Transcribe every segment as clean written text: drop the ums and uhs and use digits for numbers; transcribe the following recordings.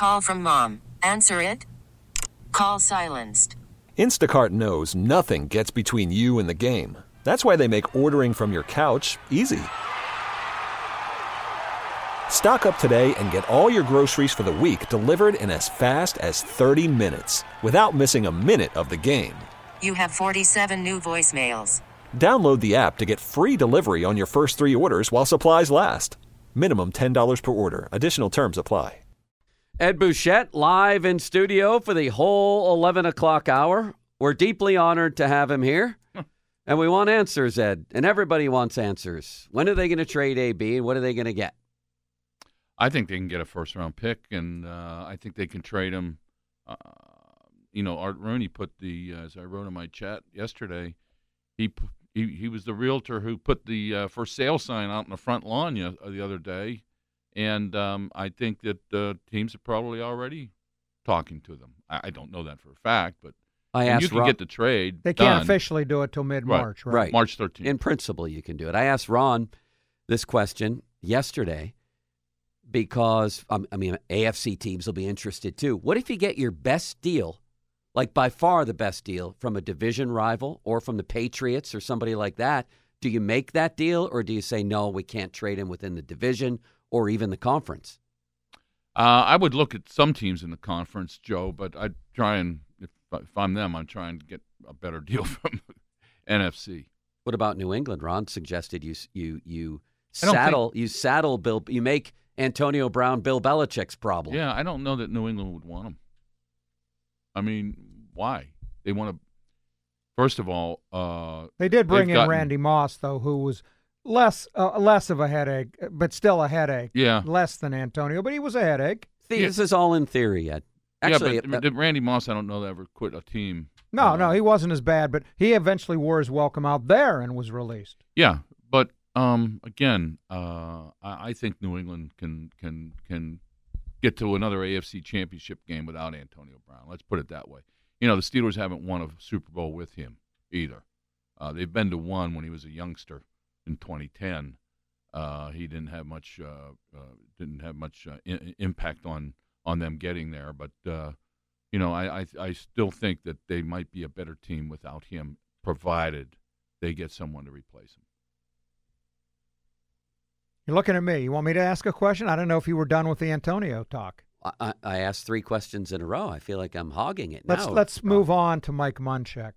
Call from mom. Answer it. Call silenced. Instacart knows nothing gets between you and the game. That's why they make ordering from your couch easy. Stock up today and get all your groceries for the week delivered in as fast as 30 minutes without missing a minute of the game. You have 47 new voicemails. Download the app to get free delivery on your first 3 orders while supplies last. Minimum $10 per order. Additional terms apply. Ed Bouchette live in studio for the whole 11 o'clock hour. We're deeply honored to have him here. And we want answers, Ed. And everybody wants answers. When are they going to trade AB and what are they going to get? I think they can get a first-round pick, and I think they can trade him. Art Rooney put as I wrote in my chat yesterday, he was the realtor who put the for sale sign out in the front lawn the other day. And I think that teams are probably already talking to them. I don't know that for a fact, but you can get the trade They done. can't officially do it till mid-March, right? March 13th. In principle, you can do it. I asked Ron this question yesterday because, AFC teams will be interested too. What if you get your best deal, like by far the best deal, from a division rival or from the Patriots or somebody like that? Do you make that deal or do you say, no, we can't trade him within the division or even the conference? I would look at some teams in the conference, Joe, but I'd try and, if I'm them, I'm trying to get a better deal from NFC. What about New England? Ron suggested you saddle Bill. You make Antonio Brown Bill Belichick's problem. Yeah, I don't know that New England would want him. I mean, why? They want to. First of all, they did bring in Randy Moss, though, who was less of a headache, but still a headache. Yeah. Less than Antonio, but he was a headache. This is all in theory yet. Actually, but Randy Moss, I don't know that ever quit a team. No, he wasn't as bad, but he eventually wore his welcome out there and was released. Yeah, but again, I think New England can get to another AFC Championship game without Antonio Brown. Let's put it that way. The Steelers haven't won a Super Bowl with him either. They've been to one when he was a youngster in 2010. He didn't have much impact on them getting there, but I still think that they might be a better team without him, provided they get someone to replace him. You're looking at me. You want me to ask a question? I don't know if you were done with the Antonio talk. I asked 3 questions in a row. I feel like I'm hogging it now. Let's move on to Mike Munchak.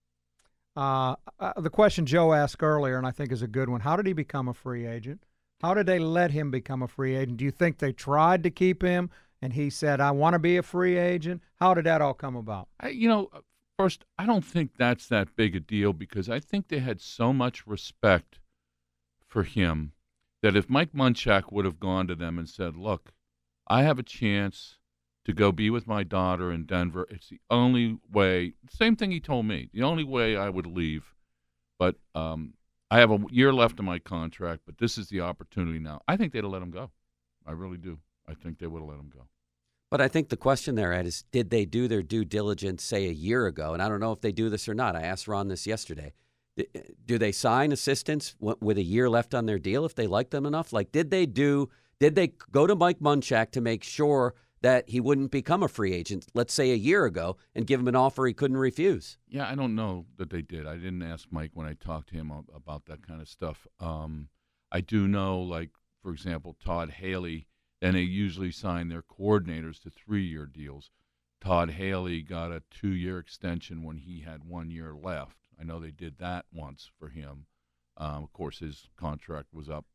The question Joe asked earlier, and I think is a good one, how did he become a free agent? How did they let him become a free agent? Do you think they tried to keep him, and he said, I want to be a free agent? How did that all come about? First, I don't think that's that big a deal because I think they had so much respect for him that if Mike Munchak would have gone to them and said, look, I have a chance to go be with my daughter in Denver. It's the only way, same thing he told me, the only way I would leave. But I have a year left in my contract, but this is the opportunity now. I think they'd have let him go. I really do. I think they would have let him go. But I think the question there, Ed, is did they do their due diligence, say, a year ago? And I don't know if they do this or not. I asked Ron this yesterday. Do they sign assistants with a year left on their deal if they like them enough? Like, did they go to Mike Munchak to make sure that he wouldn't become a free agent, let's say a year ago, and give him an offer he couldn't refuse? Yeah, I don't know that they did. I didn't ask Mike when I talked to him about that kind of stuff. I do know, like, for example, Todd Haley, and they usually sign their coordinators to 3-year deals. Todd Haley got a 2-year extension when he had 1 year left. I know they did that once for him. Of course, his contract was up,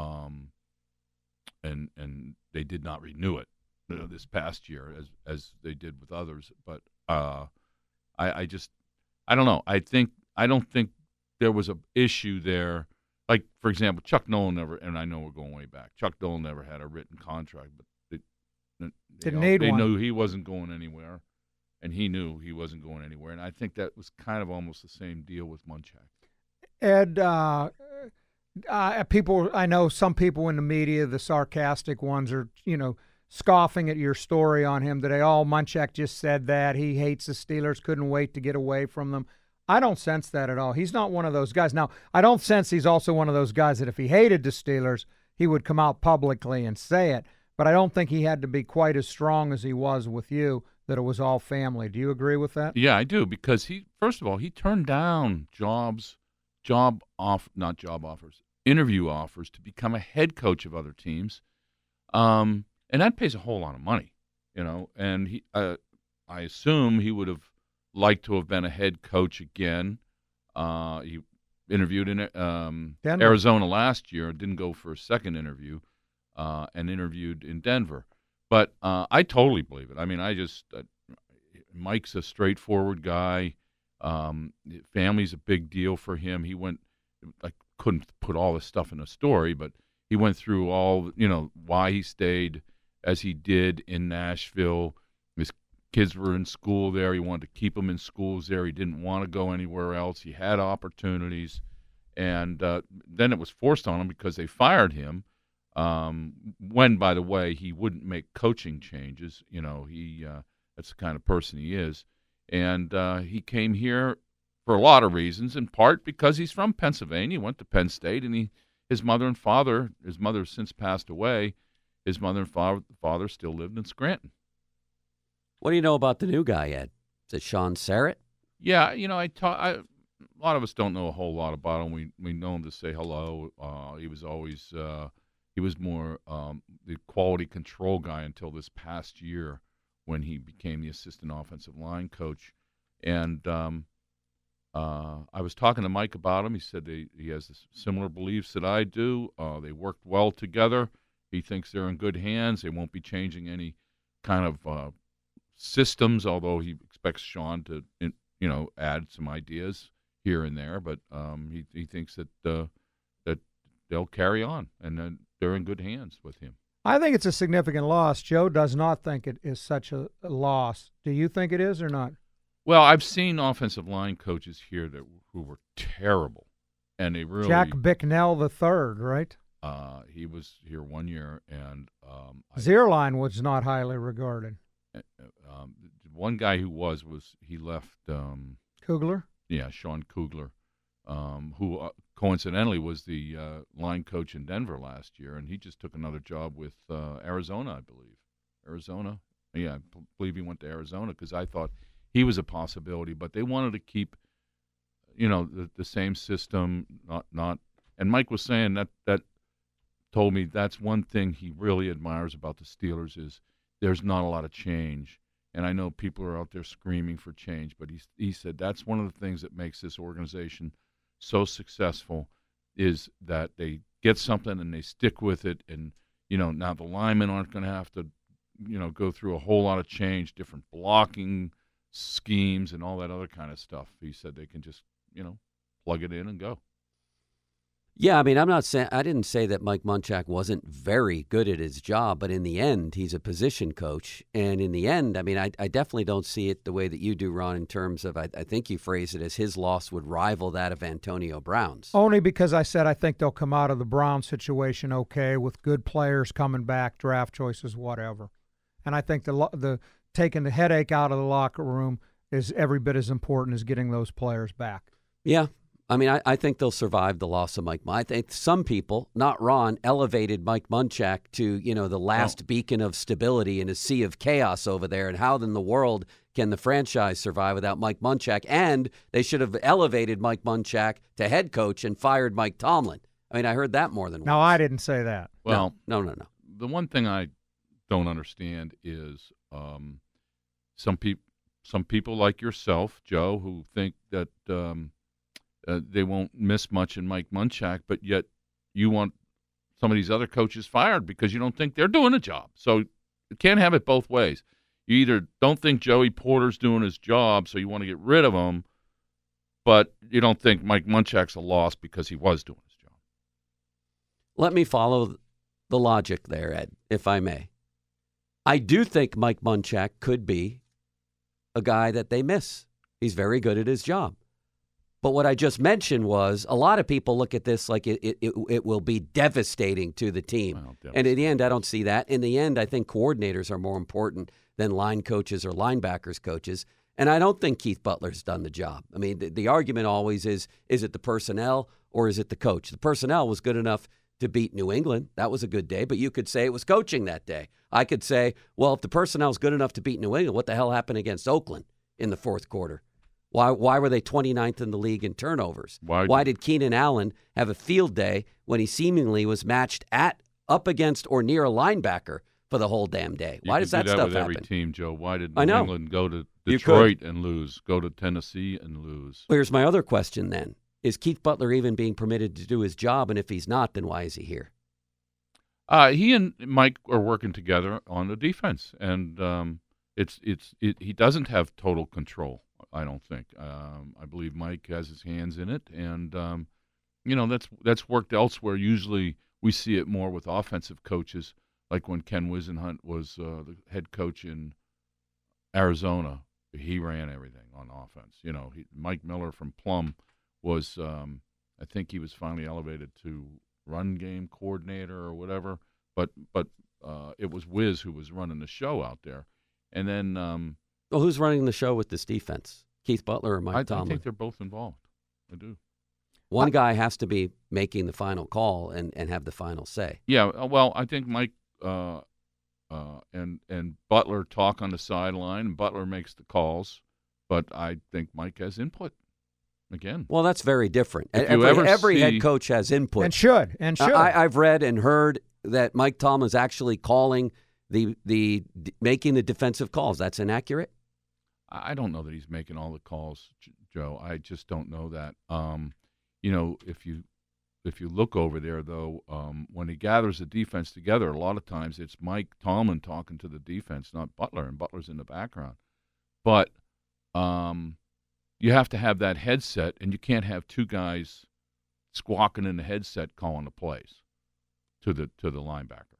and they did not renew it this past year as they did with others. But I don't know. I don't think there was an issue there. Like, for example, Chuck Nolan never, and I know we're going way back, Chuck Nolan never had a written contract, but they knew he wasn't going anywhere, and he knew he wasn't going anywhere. And I think that was kind of almost the same deal with Munchak. Ed, I know some people in the media, the sarcastic ones, are, scoffing at your story on him today. Oh, Munchak just said that. He hates the Steelers, couldn't wait to get away from them. I don't sense that at all. He's not one of those guys. Now, I don't sense he's also one of those guys that if he hated the Steelers, he would come out publicly and say it. but I don't think he had to be quite as strong as he was with you, that it was all family. Do you agree with that? Yeah, I do, because first of all, he turned down interview offers to become a head coach of other teams. And that pays a whole lot of money, and I assume he would have liked to have been a head coach again. He interviewed in Arizona last year, didn't go for a second interview, and interviewed in Denver. But I totally believe it. I mean, Mike's a straightforward guy. Family's a big deal for him. I couldn't put all this stuff in a story, but he went through all, why he stayed as he did in Nashville. His kids were in school there. He wanted to keep them in schools there. He didn't want to go anywhere else. He had opportunities. And then it was forced on him because they fired him. When, by the way, he wouldn't make coaching changes. That's the kind of person he is. And he came here for a lot of reasons, in part because he's from Pennsylvania. He went to Penn State, and his mother has since passed away. His mother and father still lived in Scranton. What do you know about the new guy, Ed? Is it Sean Sarrett? Yeah, a lot of us don't know a whole lot about him. We know him to say hello. He was always he was more the quality control guy until this past year when he became the assistant offensive line coach. And I was talking to Mike about him. He said he has similar beliefs that I do. They worked well together. He thinks they're in good hands. They won't be changing any kind of systems, although he expects Sean to, add some ideas here and there. But he thinks that they'll carry on, and then they're in good hands with him. I think it's a significant loss. Joe does not think it is such a loss. Do you think it is or not? Well, I've seen offensive line coaches here who were terrible, and they really Jack Bicknell III, right? He was here 1 year, and Zierlein was not highly regarded. One guy who he left. Kugler? Yeah, Sean Kugler, who coincidentally was the line coach in Denver last year, and he just took another job with Arizona, I believe. Arizona? Yeah, I believe he went to Arizona because I thought he was a possibility, but they wanted to keep, the same system, not. And Mike was saying that told me that's one thing he really admires about the Steelers is there's not a lot of change. And I know people are out there screaming for change, but he said that's one of the things that makes this organization so successful is that they get something and they stick with it. And, now the linemen aren't going to have to, go through a whole lot of change, different blocking schemes and all that other kind of stuff. He said they can just, plug it in and go. Yeah, I mean, I didn't say that Mike Munchak wasn't very good at his job, but in the end, he's a position coach. And in the end, I mean, I definitely don't see it the way that you do, Ron, in terms of, I think you phrased it as his loss would rival that of Antonio Brown's. Only because I said I think they'll come out of the Brown situation okay with good players coming back, draft choices, whatever. And I think the taking the headache out of the locker room is every bit as important as getting those players back. Yeah. I mean, I think they'll survive the loss of Mike. I think some people, not Ron, elevated Mike Munchak to, the last beacon of stability in a sea of chaos over there. And how in the world can the franchise survive without Mike Munchak? And they should have elevated Mike Munchak to head coach and fired Mike Tomlin. I mean, I heard that more than once. No, I didn't say that. Well, no. The one thing I don't understand is some people like yourself, Joe, who think that they won't miss much in Mike Munchak, but yet you want some of these other coaches fired because you don't think they're doing a job. So you can't have it both ways. You either don't think Joey Porter's doing his job, so you want to get rid of him, but you don't think Mike Munchak's a loss because he was doing his job. Let me follow the logic there, Ed, if I may. I do think Mike Munchak could be a guy that they miss. He's very good at his job. But what I just mentioned was a lot of people look at this like it will be devastating to the team. Well, and in the end, I don't see that. In the end, I think coordinators are more important than line coaches or linebackers coaches. And I don't think Keith Butler's done the job. I mean, the argument always is it the personnel or is it the coach? The personnel was good enough to beat New England. That was a good day, but you could say it was coaching that day. I could say, well, if the personnel's good enough to beat New England, what the hell happened against Oakland in the fourth quarter? Why were they 29th in the league in turnovers? Why did Keenan Allen have a field day when he seemingly was matched up against or near a linebacker for the whole damn day? Why does that stuff happen? Every team, Joe. Why did New England go to Detroit and lose, go to Tennessee and lose? Well, here's my other question then. Is Keith Butler even being permitted to do his job? And if he's not, then why is he here? He and Mike are working together on the defense, and he doesn't have total control, I don't think. I believe Mike has his hands in it, and that's worked elsewhere. Usually we see it more with offensive coaches, like when Ken Wisenhunt was the head coach in Arizona. He ran everything on offense. Mike Miller from Plum was, I think he was finally elevated to run game coordinator or whatever, but it was Wiz who was running the show out there. And then well, who's running the show with this defense? Keith Butler or Mike Tomlin? I think they're both involved. I do. One guy has to be making the final call and have the final say. Yeah, well, I think Mike and Butler talk on the sideline, and Butler makes the calls, but I think Mike has input. Again. Well, that's very different. Every head coach has input. And should. I've read and heard that Mike Tomlin's actually calling making the defensive calls. That's inaccurate? I don't know that he's making all the calls, Joe. I just don't know that. If you look over there, though, when he gathers the defense together, a lot of times it's Mike Tomlin talking to the defense, not Butler, and Butler's in the background. But you have to have that headset, and you can't have two guys squawking in the headset calling the plays to the linebacker.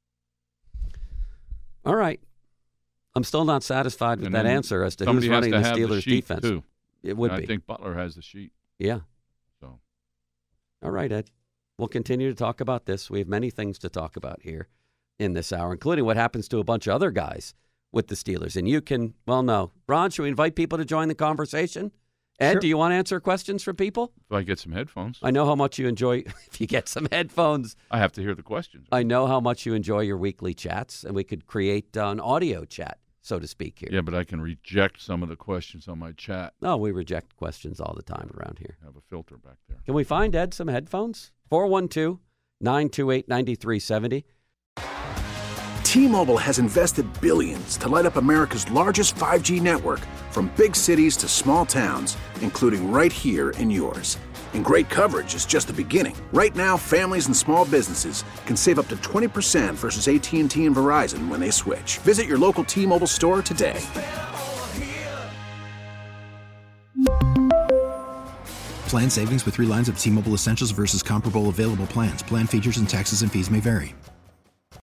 All right. I'm still not satisfied with that answer as to who's running the Steelers' defense. Too. It would be. I think Butler has the sheet. Yeah. So. All right, Ed. We'll continue to talk about this. We have many things to talk about here in this hour, including what happens to a bunch of other guys with the Steelers. And you can, well, no. Ron, should we invite people to join the conversation? Ed, sure. Do you want to answer questions from people? If I get some headphones. I know how much you enjoy, if you get some headphones. I have to hear the questions. I know how much you enjoy your weekly chats, and we could create an audio chat, so to speak, here. Yeah, but I can reject some of the questions on my chat. No, we reject questions all the time around here. I have a filter back there. Can we find Ed some headphones? 412-928-9370. T-Mobile has invested billions to light up America's largest 5G network, from big cities to small towns, including right here in yours. And great coverage is just the beginning. Right now, families and small businesses can save up to 20% versus AT&T and Verizon when they switch. Visit your local T-Mobile store today. Plan savings with 3 lines of T-Mobile Essentials versus comparable available plans. Plan features and taxes and fees may vary.